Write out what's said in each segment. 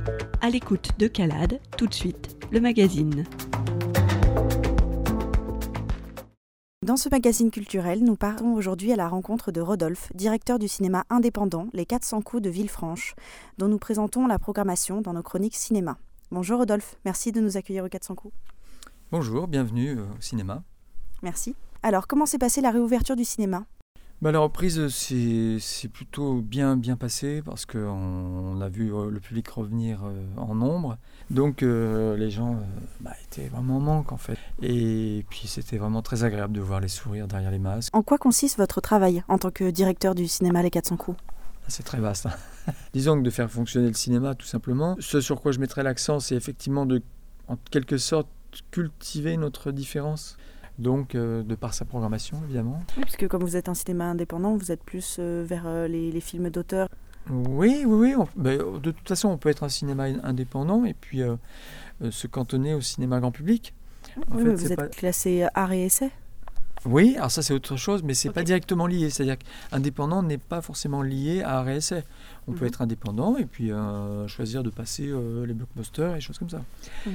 À l'écoute de Calade, tout de suite, le magazine. Dans ce magazine culturel, nous partons aujourd'hui à la rencontre de Rodolphe, directeur du cinéma indépendant Les 400 coups de Villefranche, dont nous présentons la programmation dans nos chroniques cinéma. Bonjour Rodolphe, merci de nous accueillir aux 400 coups. Bonjour, bienvenue au cinéma. Merci. Alors, comment s'est passée la réouverture du cinéma ? La reprise c'est plutôt bien passé parce qu'on a vu le public revenir en nombre. Donc les gens étaient vraiment en manque en fait. Et puis c'était vraiment très agréable de voir les sourires derrière les masques. En quoi consiste votre travail en tant que directeur du cinéma Les 400 coups ? C'est très vaste. Disons que de faire fonctionner le cinéma tout simplement. Ce sur quoi je mettrais l'accent, c'est effectivement de, en quelque sorte, cultiver notre différence. Donc, de par sa programmation, évidemment. Oui, parce que comme vous êtes un cinéma indépendant, vous êtes plus vers les films d'auteur. Oui. De toute façon, on peut être un cinéma indépendant et puis se cantonner au cinéma grand public. Vous êtes classé art et essai ? Oui, alors ça c'est autre chose, mais c'est pas directement lié. C'est-à-dire qu'indépendant n'est pas forcément lié à art et essai. On peut être indépendant et puis choisir de passer les blockbusters et des choses comme ça.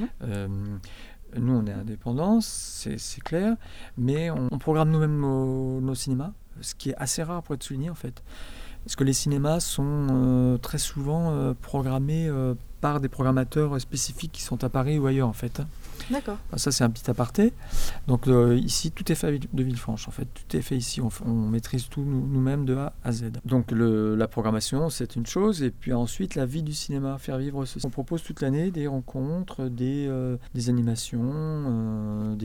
Nous, on est indépendants, c'est clair, mais on programme nous-mêmes nos cinémas, ce qui est assez rare pour être souligné en fait. Parce que les cinémas sont très souvent programmés par des programmateurs spécifiques qui sont à Paris ou ailleurs en fait. D'accord. Ça, c'est un petit aparté. Donc ici, tout est fait de Villefranche en fait. Tout est fait ici, on maîtrise tout nous-mêmes de A à Z. Donc la programmation, c'est une chose, et puis ensuite la vie du cinéma, faire vivre ceci. On propose toute l'année des rencontres, des animations,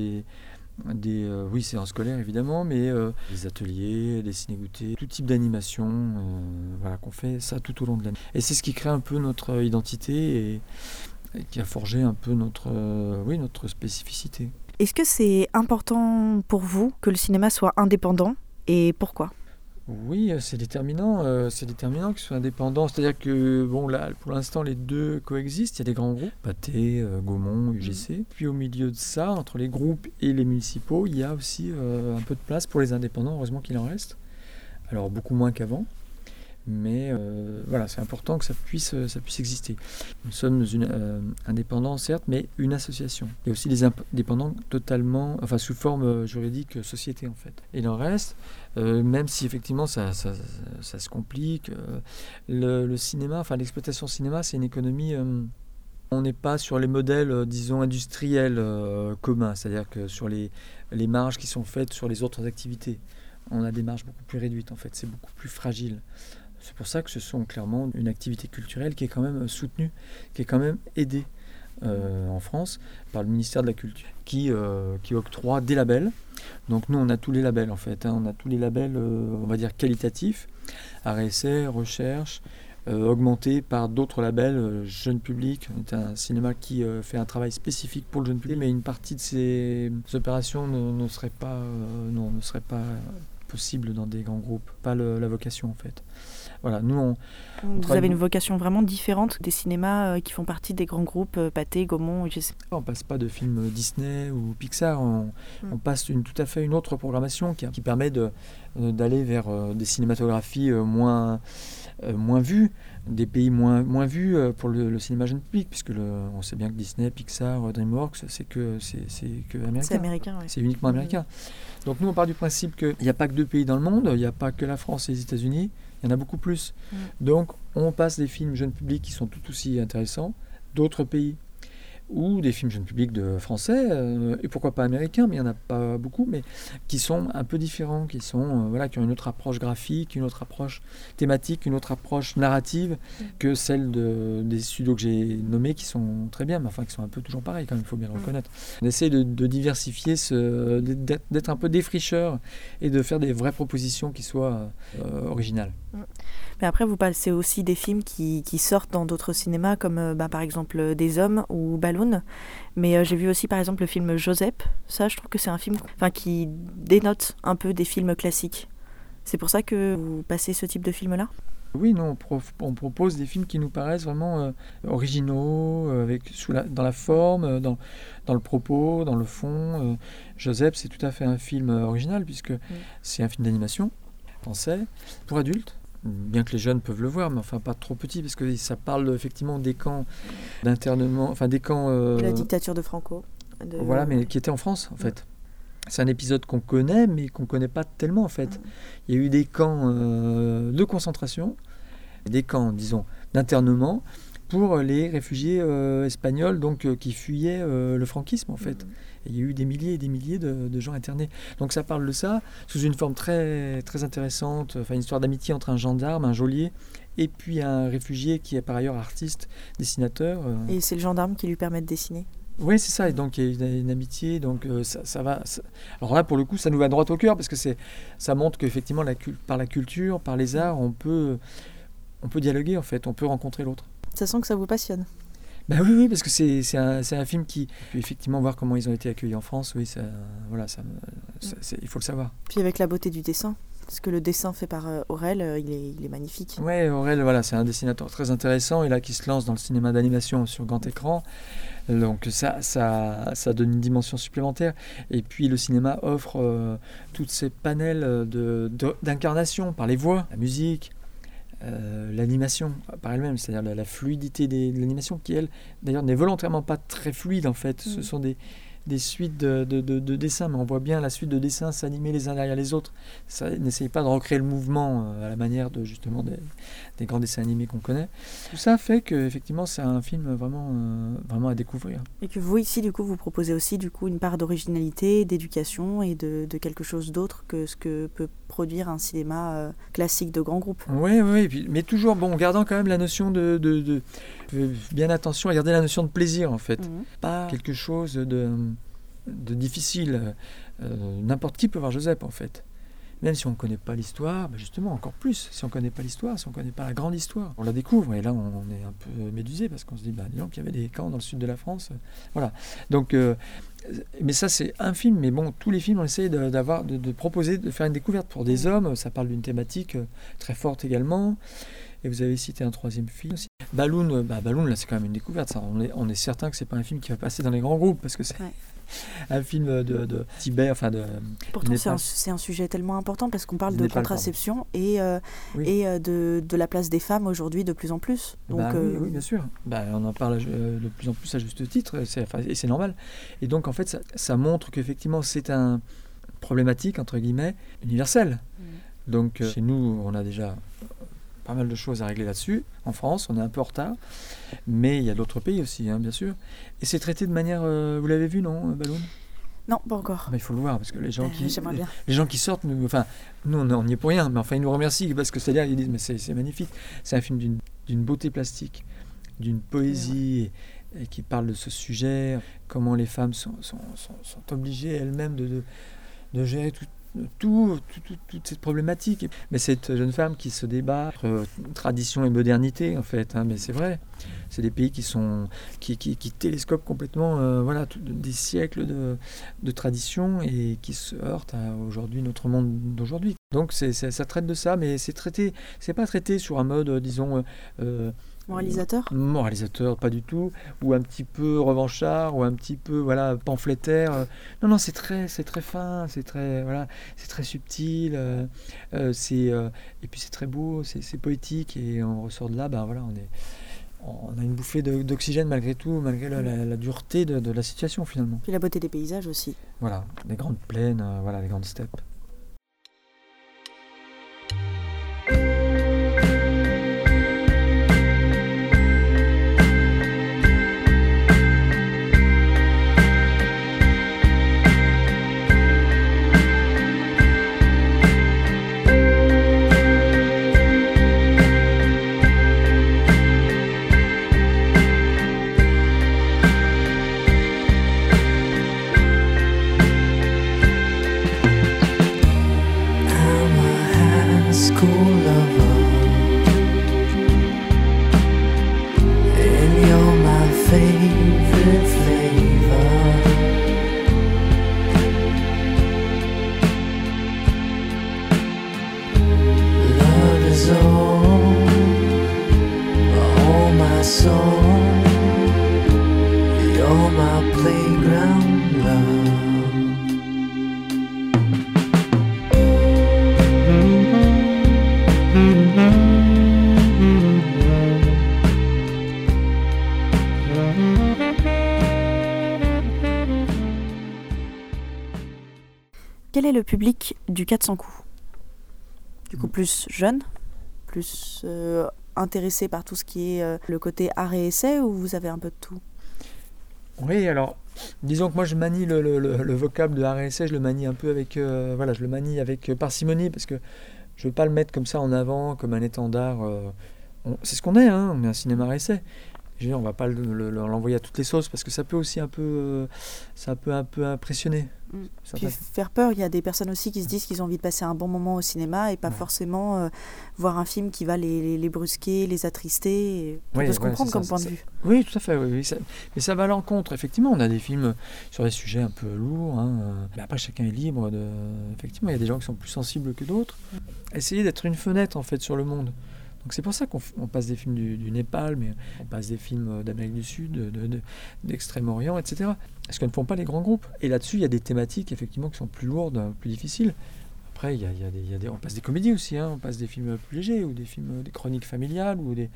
oui, séances scolaires évidemment, mais des ateliers, des ciné-goûtés, tout type d'animation, qu'on fait ça tout au long de l'année. Et c'est ce qui crée un peu notre identité et qui a forgé un peu notre spécificité. Est-ce que c'est important pour vous que le cinéma soit indépendant et pourquoi ? Oui, c'est déterminant qu'il soit indépendant. C'est-à-dire que, là, pour l'instant, les deux coexistent. Il y a des grands groupes, Pathé, Gaumont, UGC. Puis au milieu de ça, entre les groupes et les municipaux, il y a aussi un peu de place pour les indépendants. Heureusement qu'il en reste. Alors, beaucoup moins qu'avant. Mais c'est important que ça puisse exister. Nous sommes indépendants, certes, mais une association. Il y a aussi des indépendants totalement, sous forme juridique, société en fait. Et le reste, même si effectivement ça se complique, le cinéma, l'exploitation cinéma, c'est une économie. On n'est pas sur les modèles, disons, industriels communs, c'est-à-dire que sur les marges qui sont faites sur les autres activités. On a des marges beaucoup plus réduites en fait, c'est beaucoup plus fragile. C'est pour ça que ce sont clairement une activité culturelle qui est quand même soutenue, qui est quand même aidée en France par le ministère de la Culture, qui octroie des labels. Donc nous, on a tous les labels en fait. On a tous les labels, on va dire, qualitatifs, art et essai, recherche, augmentés par d'autres labels, jeune public. C'est un cinéma qui fait un travail spécifique pour le jeune public, mais une partie de ces opérations ne serait pas possible dans des grands groupes, pas la vocation en fait. Voilà, nous vous avez une vocation vraiment différente des cinémas qui font partie des grands groupes Pathé, Gaumont, UGC. On passe pas de films Disney ou Pixar, on passe tout à fait une autre programmation qui permet d'aller vers des cinématographies moins vues, des pays moins vus pour le cinéma jeune public, puisque on sait bien que Disney, Pixar, DreamWorks, c'est que américain. C'est américain, oui. C'est uniquement américain. Donc nous, on part du principe qu'il n'y a pas que deux pays dans le monde, il n'y a pas que la France et les États-Unis, il y en a beaucoup plus. Donc on passe des films jeunes publics qui sont tout aussi intéressants d'autres pays, ou des films jeunes publics de français, et pourquoi pas américains, mais il n'y en a pas beaucoup, mais qui sont un peu différents, qui ont une autre approche graphique, une autre approche thématique, une autre approche narrative que celle des studios que j'ai nommés, qui sont très bien, mais qui sont un peu toujours pareils, quand même, il faut bien le reconnaître. On essaie de diversifier, d'être un peu défricheur, et de faire des vraies propositions qui soient originales. Mais après, vous passez aussi des films qui sortent dans d'autres cinémas, comme par exemple Des Hommes ou Balloon. Mais j'ai vu aussi par exemple le film Joseph. Ça, je trouve que c'est un film qui dénote un peu des films classiques. C'est pour ça que vous passez ce type de film-là ? Oui, nous, on propose des films qui nous paraissent vraiment originaux, dans la forme, dans le propos, dans le fond. Joseph, c'est tout à fait un film original, puisque c'est un film d'animation français, pour adultes. bien que les jeunes peuvent le voir, mais enfin pas trop petit, parce que ça parle effectivement des camps d'internement, enfin des camps... La dictature de Franco. Voilà, mais qui était en France, en fait. C'est un épisode qu'on connaît, mais qu'on ne connaît pas tellement, en fait. Il y a eu des camps de concentration, des camps, disons, d'internement, pour les réfugiés espagnols donc, qui fuyaient le franquisme, en fait. Et il y a eu des milliers et des milliers de gens internés. Donc ça parle de ça, sous une forme très, très intéressante, enfin une histoire d'amitié entre un gendarme, un geôlier, et puis un réfugié qui est par ailleurs artiste, dessinateur. Et c'est le gendarme qui lui permet de dessiner. Oui, c'est ça. Et donc, il y a une amitié. Donc, ça va. Alors là, pour le coup, ça nous va droit au cœur parce que ça montre qu'effectivement, par la culture, par les arts, on peut dialoguer, en fait. On peut rencontrer l'autre. Ça sent que ça vous passionne. Ben oui, parce que c'est un film qui... Puis effectivement, voir comment ils ont été accueillis en France, oui, il faut le savoir. Puis avec la beauté du dessin. Parce que le dessin fait par Aurel, il est magnifique. Oui, Aurel, voilà, c'est un dessinateur très intéressant et là qui se lance dans le cinéma d'animation sur grand écran. Donc ça donne une dimension supplémentaire. Et puis le cinéma offre toutes ces panels d'incarnation par les voix, la musique, l'animation par elle-même, c'est-à-dire la fluidité de l'animation qui, elle, d'ailleurs, n'est volontairement pas très fluide en fait. Ce sont des suites de dessins, mais on voit bien la suite de dessins s'animer les uns derrière les autres. Ça n'essaye pas de recréer le mouvement à la manière de justement des grands dessins animés qu'on connaît. Tout ça fait que effectivement c'est un film vraiment à découvrir. Et que vous ici du coup vous proposez aussi du coup une part d'originalité, d'éducation et de quelque chose d'autre que ce que peut produire un cinéma classique de grands groupes. Oui, mais toujours en gardant quand même la notion de bien attention à garder la notion de plaisir en fait. Pas quelque chose de difficile. N'importe qui peut voir Joseph en fait. Même si on ne connaît pas l'histoire, justement encore plus. Si on ne connaît pas l'histoire, si on ne connaît pas la grande histoire, on la découvre et là on est un peu médusé parce qu'on se dit disons qu'il y avait des camps dans le sud de la France. Voilà. Donc mais ça c'est un film, mais bon, tous les films on essaie de proposer, de faire une découverte pour des hommes. Ça parle d'une thématique très forte également. Et vous avez cité un troisième film aussi. Balloon, là c'est quand même une découverte. Ça. On est certain que c'est pas un film qui va passer dans les grands groupes parce que c'est un film de Tibet, enfin de. Pourtant c'est un sujet tellement important parce qu'on parle de contraception et de la place des femmes aujourd'hui de plus en plus. Donc, oui, bien sûr. On en parle de plus en plus à juste titre et c'est normal. Et donc en fait ça montre qu'effectivement c'est un problématique entre guillemets universelle. Donc chez nous on a déjà pas mal de choses à régler là-dessus. En France, on est un peu en retard. Mais il y a d'autres pays aussi, bien sûr. Et c'est traité de manière... vous l'avez vu, non, Balloon ? Non, pas encore. Il faut le voir, parce que les gens les gens qui sortent, nous on n'y est pour rien, mais enfin, ils nous remercient, parce que c'est-à-dire, ils disent, mais c'est magnifique. C'est un film d'une beauté plastique, d'une poésie, et qui parle de ce sujet, comment les femmes sont obligées elles-mêmes de gérer toute cette problématique. Mais cette jeune femme qui se débat entre tradition et modernité, en fait, mais c'est vrai. C'est des pays qui télescopent complètement des siècles de tradition et qui se heurtent à aujourd'hui notre monde d'aujourd'hui. Donc ça traite de ça, mais c'est pas traité sur un mode, disons... Moralisateur, pas du tout, ou un petit peu revanchard, ou un petit peu pamphlétaire. Non, c'est très fin, c'est très subtil, et puis c'est très beau, c'est poétique, et on ressort de là, on a une bouffée d'oxygène malgré tout, malgré la dureté de la situation finalement. Puis la beauté des paysages aussi. Voilà, les grandes plaines, les grandes steppes. Mm-hmm. Quel est le public du 400 coups ? Du coup, plus jeune, plus intéressé par tout ce qui est le côté art et essai, ou vous avez un peu de tout ? Oui, alors, disons que moi je manie le vocable de art et essai, je le manie un peu avec, je le manie avec parcimonie, parce que je veux pas le mettre comme ça en avant, comme un étendard. C'est ce qu'on est, hein, on est un cinéma art et essai. Je veux dire, on va pas l'envoyer à toutes les sauces, parce que ça peut aussi un peu impressionner. Puis faire peur, il y a des personnes aussi qui se disent qu'ils ont envie de passer un bon moment au cinéma et pas forcément voir un film qui va les brusquer, les attrister. On peut se comprendre comme point de vue. Oui, tout à fait. Oui, mais ça va à l'encontre. Effectivement, on a des films sur des sujets un peu lourds. Hein, mais après, chacun est libre. Effectivement, il y a des gens qui sont plus sensibles que d'autres. Essayer d'être une fenêtre en fait sur le monde. Donc c'est pour ça qu'on passe des films du Népal, mais on passe des films d'Amérique du Sud, d'Extrême-Orient, etc. Ce que ne font pas les grands groupes. Et là-dessus, il y a des thématiques effectivement qui sont plus lourdes, plus difficiles. Après, on passe des comédies aussi, hein, on passe des films plus légers, ou des films, des chroniques familiales, ou des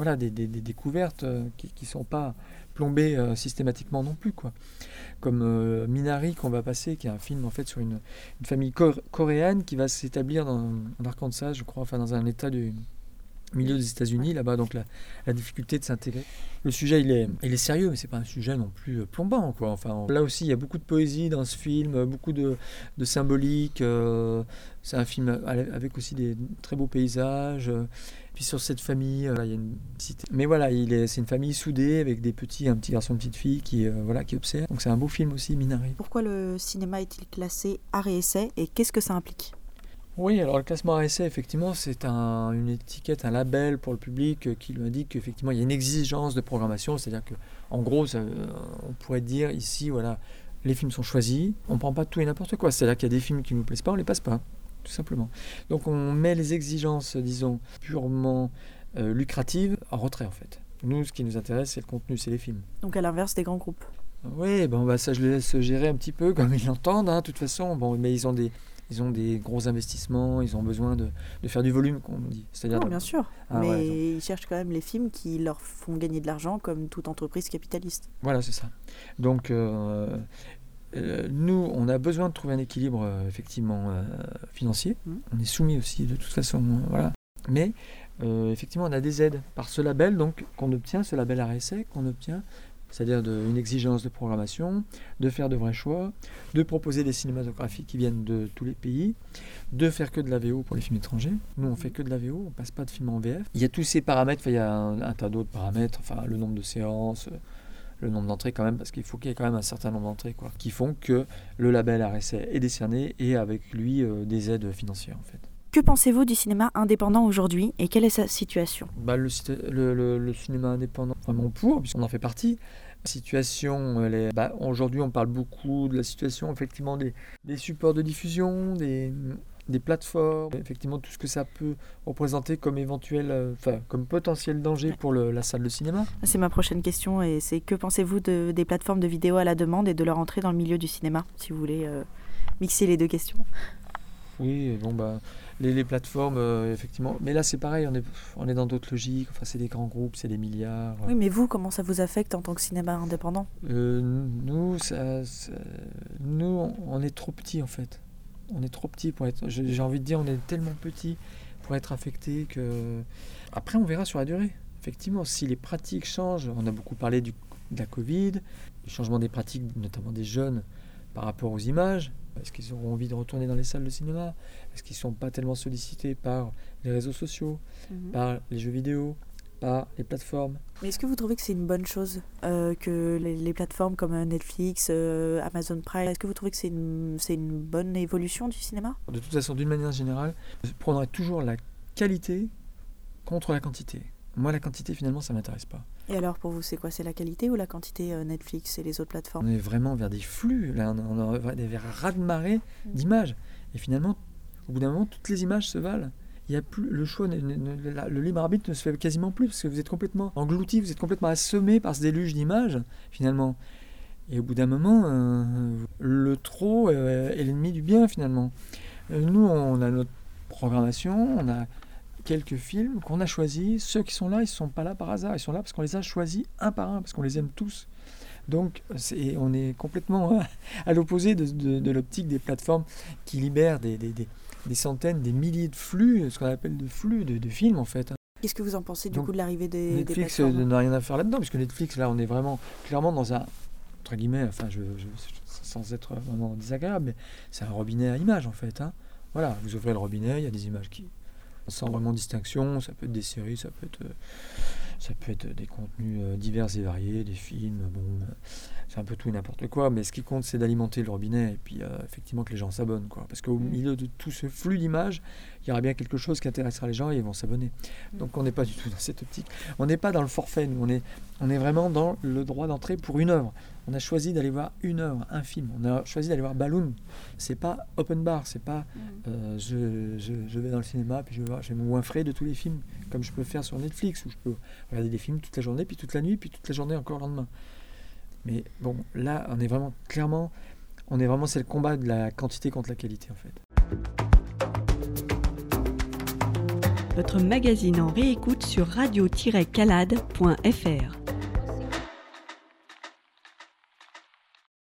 découvertes qui ne sont pas plombées systématiquement non plus, quoi. Comme Minari qu'on va passer, qui est un film en fait sur une famille coréenne qui va s'établir en Arkansas, je crois, enfin dans un état du milieu des États-Unis, là-bas, donc la difficulté de s'intégrer. Le sujet, il est sérieux, mais c'est pas un sujet non plus plombant, quoi. Enfin, là aussi, il y a beaucoup de poésie dans ce film, beaucoup de symbolique. C'est un film avec aussi des très beaux paysages. Puis sur cette famille, il y a une cité. Mais voilà, c'est une famille soudée avec un petit garçon, une petite fille qui observe. Donc c'est un beau film aussi, Minari. Pourquoi le cinéma est-il classé art et essai et qu'est-ce que ça implique ? Oui, alors le classement art et essai, effectivement, c'est une étiquette, un label pour le public qui lui indique qu'effectivement il y a une exigence de programmation, c'est-à-dire qu'en gros, on pourrait dire ici, voilà, les films sont choisis, on ne prend pas tout et n'importe quoi, c'est-à-dire qu'il y a des films qui ne nous plaisent pas, on ne les passe pas, tout simplement. Donc on met les exigences, disons, purement lucratives en retrait, en fait. Nous, ce qui nous intéresse, c'est le contenu, c'est les films. Donc à l'inverse des grands groupes. Oui, ça je les laisse gérer un petit peu comme ils l'entendent, hein, de toute façon, mais ils ont des gros investissements, ils ont besoin de faire du volume, comme on dit. C'est-à-dire bien sûr, mais ils cherchent quand même les films qui leur font gagner de l'argent, comme toute entreprise capitaliste. Voilà, c'est ça. Donc, nous, on a besoin de trouver un équilibre, effectivement, financier. On est soumis aussi, de toute façon, voilà. Mais, effectivement, on a des aides par ce label, donc, qu'on obtient, ce label RSA, qu'on obtient, c'est-à-dire une exigence de programmation, de faire de vrais choix, de proposer des cinématographies qui viennent de tous les pays, de faire que de la VO pour les films étrangers. Nous, on fait que de la VO, on passe pas de films en VF. Il y a tous ces paramètres, il y a un tas d'autres paramètres, enfin le nombre de séances, le nombre d'entrées quand même, parce qu'il faut qu'il y ait quand même un certain nombre d'entrées, quoi, qui font que le label RSA est décerné et avec lui des aides financières, en fait. Que pensez-vous du cinéma indépendant aujourd'hui et quelle est sa situation ? Le cinéma indépendant, vraiment puisqu'on en fait partie. La situation, aujourd'hui on parle beaucoup de la situation effectivement des supports de diffusion, des plateformes, effectivement tout ce que ça peut représenter comme comme potentiel danger pour la salle de cinéma. C'est ma prochaine question et c'est que pensez-vous des plateformes de vidéo à la demande et de leur entrée dans le milieu du cinéma, si vous voulez mixer les deux questions. Oui, les plateformes, effectivement. Mais là, c'est pareil, on est dans d'autres logiques. Enfin, c'est des grands groupes, c'est des milliards. Oui, mais vous, comment ça vous affecte en tant que cinéma indépendant ? Nous, on est trop petits, en fait. On est trop petits pour être... J'ai envie de dire, on est tellement petits pour être affectés que... Après, on verra sur la durée. Effectivement, si les pratiques changent, on a beaucoup parlé de la Covid, du changement des pratiques, notamment des jeunes, par rapport aux images. Est-ce qu'ils auront envie de retourner dans les salles de cinéma ? Est-ce qu'ils ne sont pas tellement sollicités par les réseaux sociaux, par les jeux vidéo, par les plateformes ? Mais est-ce que vous trouvez que c'est une bonne chose que les plateformes comme Netflix, Amazon Prime, est-ce que vous trouvez que c'est une bonne évolution du cinéma ? De toute façon, d'une manière générale, je prendrai toujours la qualité contre la quantité. Moi, la quantité, finalement, ça ne m'intéresse pas. Et alors, pour vous, c'est quoi ? C'est la qualité ou la quantité Netflix et les autres plateformes ? On est vraiment vers des flux, là, on est vers un raz-de-marée d'images. Et finalement, au bout d'un moment, toutes les images se valent. Il y a plus, le choix, le libre arbitre ne se fait quasiment plus, parce que vous êtes complètement englouti, vous êtes complètement assommé par ce déluge d'images, finalement. Et au bout d'un moment, le trop est l'ennemi du bien, finalement. Nous, on a notre programmation, on a quelques films qu'on a choisis. Ceux qui sont là, ils ne sont pas là par hasard. Ils sont là parce qu'on les a choisis un par un, parce qu'on les aime tous. Donc on est complètement à l'opposé de l'optique des plateformes qui libèrent des centaines, des milliers de flux, ce qu'on appelle de flux de films en fait. Qu'est-ce que vous en pensez du coup de l'arrivée des Netflix plateformes ? n'a rien à faire là-dedans, puisque Netflix, là, on est vraiment clairement dans un, entre guillemets, enfin, sans être vraiment désagréable, mais c'est un robinet à images en fait. Hein. Voilà, vous ouvrez le robinet, il y a des images qui, sans vraiment distinction, ça peut être des séries, ça peut être des contenus divers et variés, des films, c'est un peu tout et n'importe quoi, mais ce qui compte, c'est d'alimenter le robinet et puis effectivement que les gens s'abonnent, quoi. Parce qu'au milieu de tout ce flux d'images, il y aura bien quelque chose qui intéressera les gens et ils vont s'abonner. Donc on n'est pas du tout dans cette optique. On n'est pas dans le forfait, nous, on est vraiment dans le droit d'entrée pour une œuvre. On a choisi d'aller voir une œuvre, un film. On a choisi d'aller voir Balloon. C'est pas open bar, c'est pas je vais dans le cinéma puis je vais me goinfrer de tous les films comme je peux faire sur Netflix où je peux regarder des films toute la journée puis toute la nuit puis toute la journée encore le lendemain. Mais bon, là, on est vraiment c'est le combat de la quantité contre la qualité en fait. Votre magazine en réécoute sur radio-calade.fr.